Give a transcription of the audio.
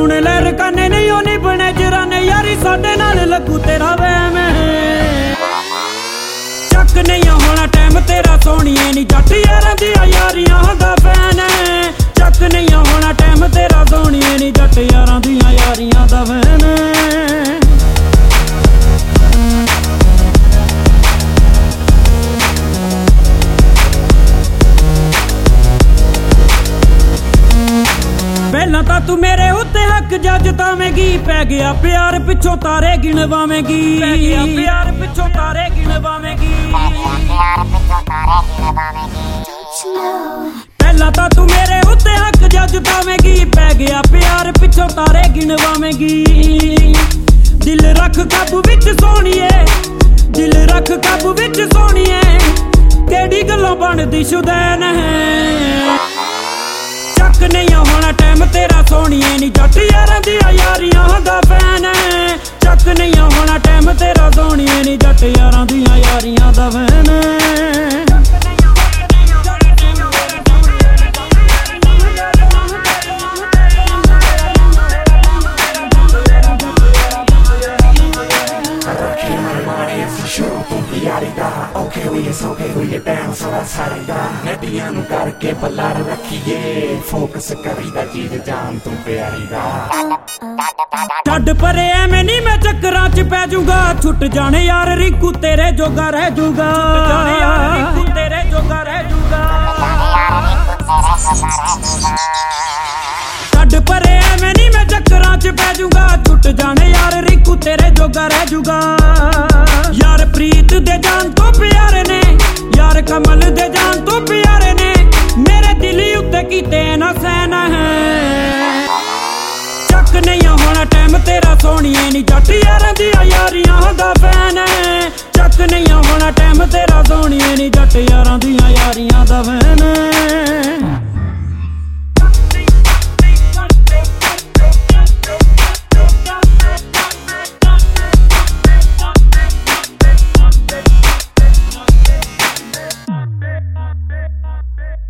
सुन ले रकाने नहीं होनी बने जराने यारी साडे नाल लगू तेरा वहम चक नहीं होना टाइम तेरा सोनिए नी जट यारां दी यारियां दा फैन चक नहीं होना टाइम तेरा सोनिए नी जट यारां दी यारियां दा फैन पहला ता तू मेरे उत्ते हक जज तावेगी पै गया प्यार पिछों तारे गिनवावेगी प्यार पिछों तारे गिनवावेगी पहला ता तू मेरे उत्ते हक जज तावेगी पै गया प्यार पिछों तारे गिनवावेगी दिल रख काबू विच सोनिए दिल रख काबू विच सोनिए केड़ी गल्लों बनदी शुदैन है चक नहीं होना टाइम तेरा सोनिए नी जट यारां दी यारियां दा फैन चक नहीं होना टाइम तेरा सोनिए नी जट यारां दी यारियां दा fan Okay, we get down, so that's how they die. Netiyan nu karke ballar rakhiye, focus karida jeev jaan tum pyari da. ਛੱਡ ਪਰੇ ਐਵੇਂ ਨਹੀਂ ਮੈਂ ਚੱਕਰਾਂ 'ਚ ਪੈ ਜਾਊਗਾ ਛੁੱਟ ਜਾਣੇ ਯਾਰ ਰਿੰਕੂ ਤੇਰੇ ਜੋਗਾ ਰਹਿ ਜਾਊਗਾ ਛੁੱਟ ਜਾਣੇ ਯਾਰ ਰਿੰਕੂ ਤੇਰੇ ਜੋਗਾ ਰਹਿ ਜਾਊਗਾ ਛੱਡ ਪਰੇ ਐਵੇਂ ਨਹੀਂ ਮੈਂ ਚੱਕਰਾਂ 'ਚ ਪੈ ਜਾਊਗਾ ਛੁੱਟ ਜਾਣੇ ਯਾਰ ਰਿੰਕੂ ਤੇਰੇ ਜੋਗਾ ਰਹਿ ਜਾਊਗਾ ਯਾਰ ਪ੍ਰੀਤ ਦੇ ਜਾਨ ਤੋਂ ਪਿਆਰੇ ਨੇ ਯਾਰ ਕਮਲ ਦੇ ਜਾਨ ਤੋਂ ਪਿਆਰੇ ਨੇ ਮੇਰੇ ਦਿਲ ਉੱਤੇ ਕੀਤੇ ਨਾ ਸੈਨ ਹੈ चक नहीं होना टाइम तेरा सोनिए नी जट यारां दी यारियां दा फैन चक नहीं होना टाइम तेरा सोनिए नी जट यारां दी यारियां दा फैन